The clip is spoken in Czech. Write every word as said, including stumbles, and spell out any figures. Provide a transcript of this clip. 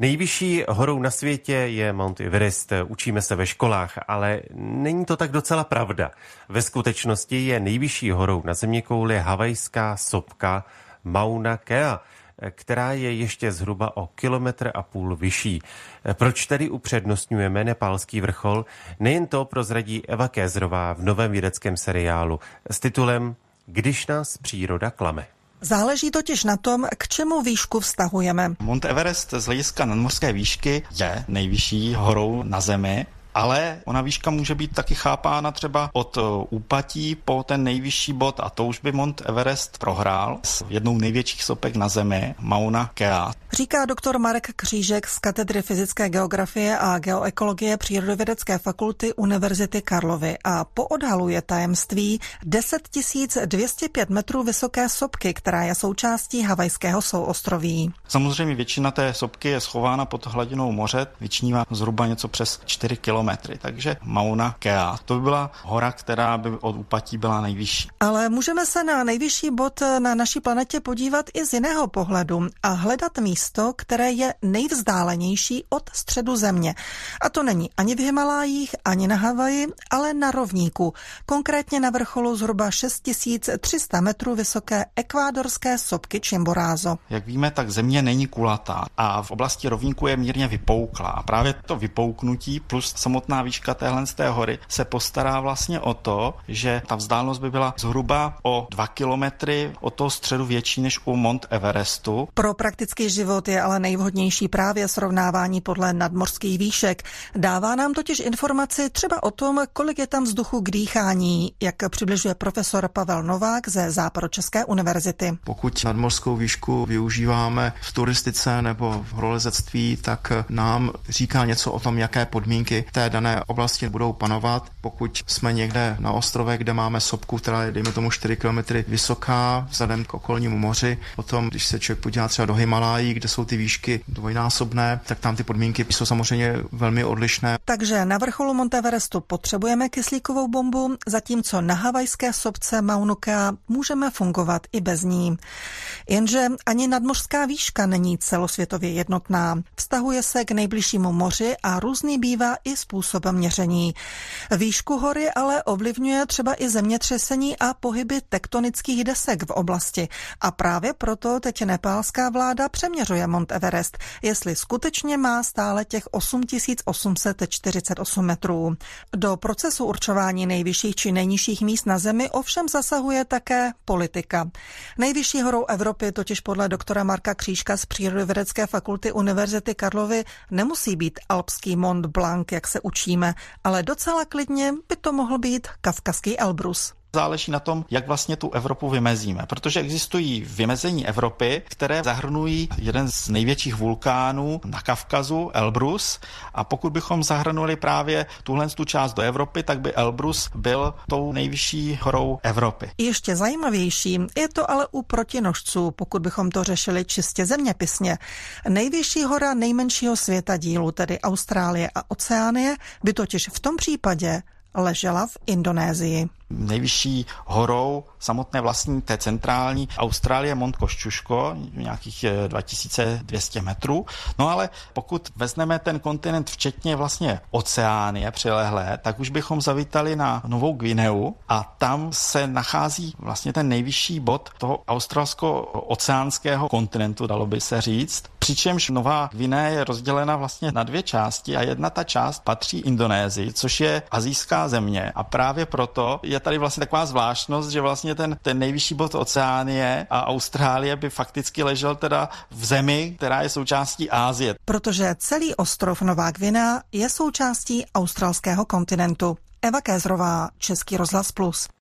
Nejvyšší horou na světě je Mount Everest. Učíme se ve školách, ale není to tak docela pravda. Ve skutečnosti je nejvyšší horou na zeměkouli havajská sopka Mauna Kea, která je ještě zhruba o kilometr a půl vyšší. Proč tedy upřednostňujeme nepálský vrchol? Nejen to prozradí Eva Kézrová v novém vědeckém seriálu s titulem Když nás příroda klame. Záleží totiž na tom, k čemu výšku vztahujeme. Mount Everest z hlediska nadmořské výšky je nejvyšší horou na Zemi, ale ona výška může být taky chápána třeba od úpatí po ten nejvyšší bod a to už by Mount Everest prohrál s jednou největších sopek na Zemi, Mauna Kea. Říká doktor Marek Křížek z katedry fyzické geografie a geoekologie Přírodovědecké fakulty Univerzity Karlovy a poodhaluje tajemství deset tisíc dvě stě pět metrů vysoké sopky, která je součástí havajského souostroví. Samozřejmě většina té sopky je schována pod hladinou moře, vyčnívá zhruba něco přes čtyři kilometry, takže Mauna Kea. To by byla hora, která by od úpatí byla nejvyšší. Ale můžeme se na nejvyšší bod na naší planetě podívat i z jiného pohledu a hledat místo, které je nejvzdálenější od středu země. A to není ani v Himalájích, ani na Havaji, ale na rovníku. Konkrétně na vrcholu zhruba šest tisíc tři sta metrů vysoké ekvádorské sopky Chimborazo. Jak víme, tak země není kulatá a v oblasti rovníku je mírně vypouklá. A právě to vypouknutí plus samotná výška téhle z té hory se postará vlastně o to, že ta vzdálenost by byla zhruba o dva kilometry od toho středu větší než u Mount Everestu. Pro praktický život je ale nejvhodnější právě srovnávání podle nadmořských výšek. Dává nám totiž informaci třeba o tom, kolik je tam vzduchu k dýchání, jak přibližuje profesor Pavel Novák ze Západočeské univerzity. Pokud nadmořskou výšku využíváme v turistice nebo v horolezectví, tak nám říká něco o tom, jaké podmínky té dané oblasti budou panovat. Pokud jsme někde na ostrově, kde máme sopku, která je, dejme tomu, čtyři kilometry vysoká vzhledem k okolnímu moři, potom, když se člověk podívá třeba do Himalájí, kde jsou ty výšky dvojnásobné, tak tam ty podmínky jsou samozřejmě velmi odlišné. Takže na vrcholu Mount Everestu potřebujeme kyslíkovou bombu, zatímco na havajské sopce Mauna Kea můžeme fungovat i bez ní. Jenže ani nadmořská výška není celosvětově jednotná. Vztahuje se k nejbližšímu moři a různý bývá i způsob měření. Výšku hory ale ovlivňuje třeba i zemětřesení a pohyby tektonických desek v oblasti. A právě proto teď nepálská vláda přeměřuje Mount Everest, jestli skutečně má stále těch osm tisíc osm set čtyřicet osm metrů. Do procesu určování nejvyšších či nejnižších míst na Zemi ovšem zasahuje také politika. Nejvyšší horou Evropy totiž podle doktora Marka Křížka z Přírodovědecké fakulty Univerzity Karlovy nemusí být alpský Mont Blanc, jak se učíme, ale docela klidně by to mohl být kavkazský Elbrus. Záleží na tom, jak vlastně tu Evropu vymezíme, protože existují vymezení Evropy, které zahrnují jeden z největších vulkánů na Kavkazu, Elbrus, a pokud bychom zahrnuli právě tuhle tu část do Evropy, tak by Elbrus byl tou nejvyšší horou Evropy. Ještě zajímavější je to ale u protinožců, pokud bychom to řešili čistě zeměpisně. Nejvyšší hora nejmenšího světadílu, tedy Austrálie a Oceánie, by totiž v tom případě ležela v Indonésii. Nejvyšší horou samotné vlastní té centrální Austrálie Mont Kosciuszko, nějakých dva tisíce dvě stě metrů. No ale pokud vezmeme ten kontinent včetně vlastně Oceánie přilehlé, tak už bychom zavítali na Novou Guineu a tam se nachází vlastně ten nejvyšší bod toho australsko-oceánského kontinentu, dalo by se říct. Přičemž Nová Guinea je rozdělena vlastně na dvě části a jedna ta část patří Indonésii, což je asijská země a právě proto je tady vlastně taková zvláštnost, že vlastně ten, ten nejvyšší bod Oceánie a Austrálie by fakticky ležel teda v zemi, která je součástí Asie. Protože celý ostrov Nová Guinea je součástí australského kontinentu. Eva Kézrová, Český rozhlas Plus.